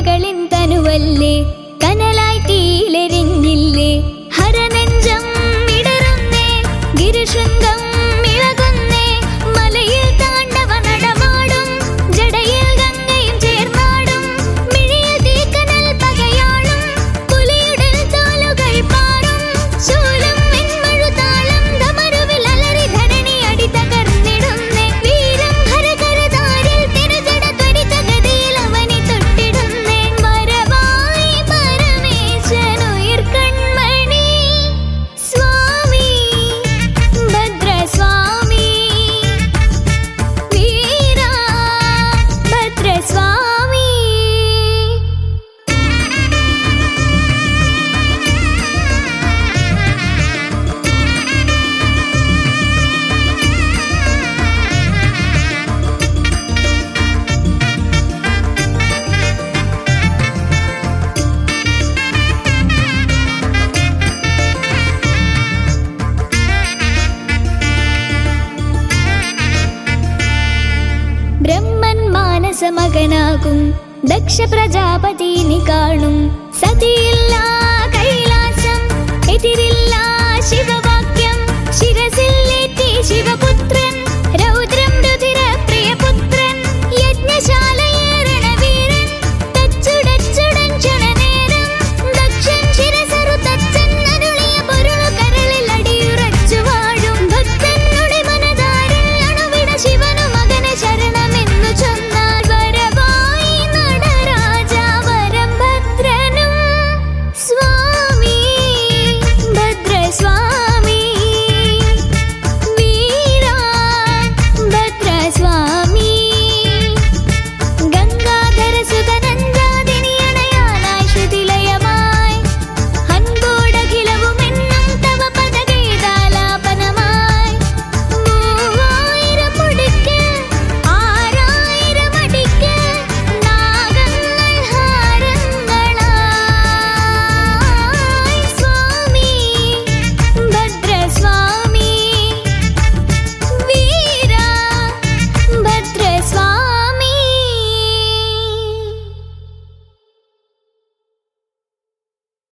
മകളിൻ തനുവല്ലേ കനലായി തീയിലെരിഞ്ഞില്ലേ ഹരനെഞ്ചം ഇടറുന്നേ ഗിരിശൃംഗം ഇളകുന്നേ മലയിൽ താണ്ഡവ നടമാടും ജടയിൽ ഗംഗയും ചേർന്നാടും മിഴിയിൽ തീക്കനൽ പകയാളും പുലിയുടൽ തോലുകൾ പാറും ശൂലം വെൺമഴുതാളം ധമരുവിൽ അലറി ധരണി അടി തകർന്നിടുന്നേ വീരം ഹരകരതാരിൽ തിരുജട ത്വരിത ഗതിയിൽ അവനെ തൊട്ടിടുന്നേ വരവായി പരമേശനുയിർ കൺമണി സ്വാമി ഭദ്രസ്വാമി വീരാ ഭദ്രസ്വാമി. ബ്രഹ്മൻ മാനസമകനാകും ദക്ഷ പ്രജാപതിനി കാണും സതിയില്ല കൈലാസം എതിരില്ല ശിവവാക്യം ശിരസില്ലേറ്റി ശിവപുത്ര